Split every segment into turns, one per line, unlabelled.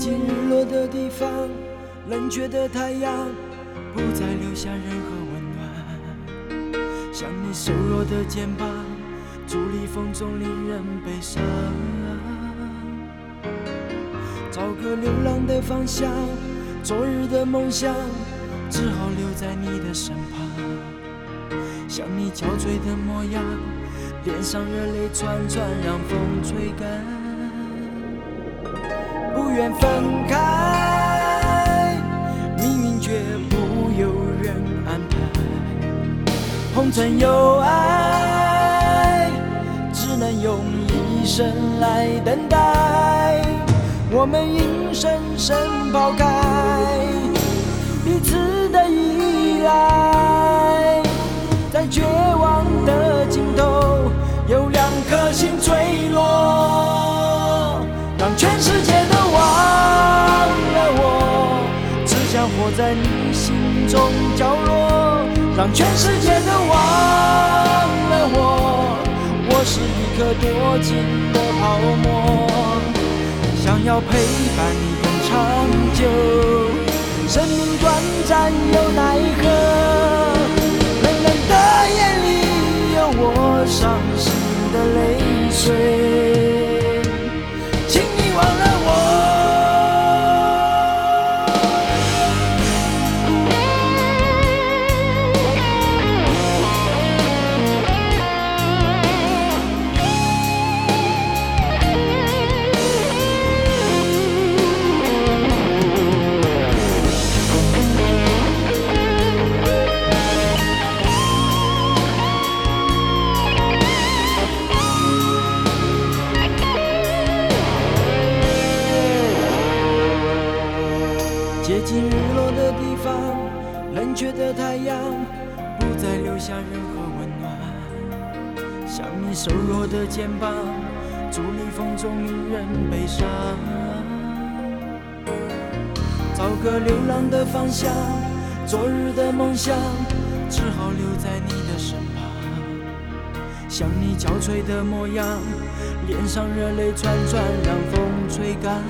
近日落的地方，冷却的太阳不再留下任何温暖，像你瘦弱的肩膀，伫立风中令人悲伤。找个流浪的方向，昨日的梦想只好留在你的身旁，像你憔悴的模样，脸上热泪串串，让风吹干。不愿分开，命运却不由人安排。红尘有爱，只能用一生来等待。我们硬生生抛开彼此的依赖，在绝望的尽头，有2颗心坠落，让全世界都忘了我，只想活在你心中角落，让全世界都忘了我是一颗多情的泡沫，想要陪伴你更长久，生命短暂又奈何，冷冷的眼里有我伤心的泪水，请你忘了我。接近日落的地方，冷却的太阳不再留下任何温暖，像你瘦弱的肩膀，伫立风中令人悲伤。找个流浪的方向，昨日的梦想只好留在你的身旁，像你憔悴的模样，脸上热泪串串，让风吹干。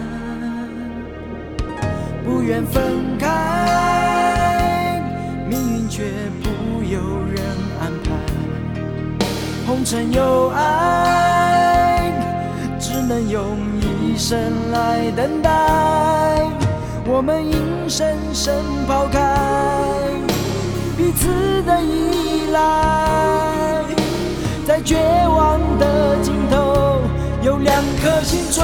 不愿分开，命运却不由人安排。红尘有爱，只能用一生来等待。我们硬生生抛开彼此的依赖，在绝望的尽头，有2颗心坠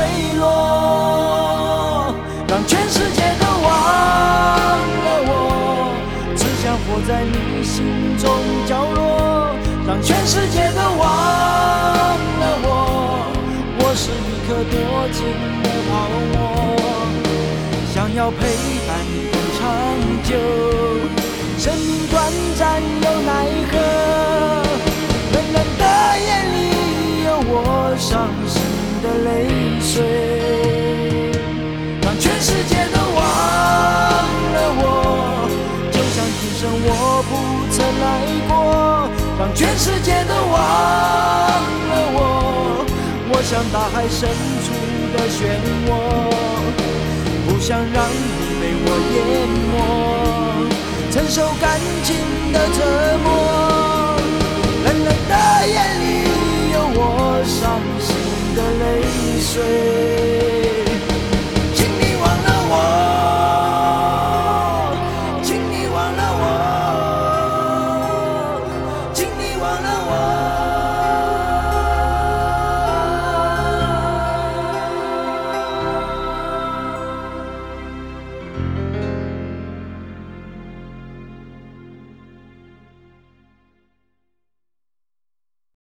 落，让全世界都忘了我，只想活在你心中角落，让全世界都忘了我是一颗多情的泡沫，想要陪伴你更长久，生命短暂又奈何，冷冷的眼里有我伤心的泪水，让全世界都忘了我，就像今生我不曾来过，让全世界都忘了我像大海深处的漩涡，不想让你被我淹没，承受感情的折磨，冷冷的眼里有我伤心的泪水。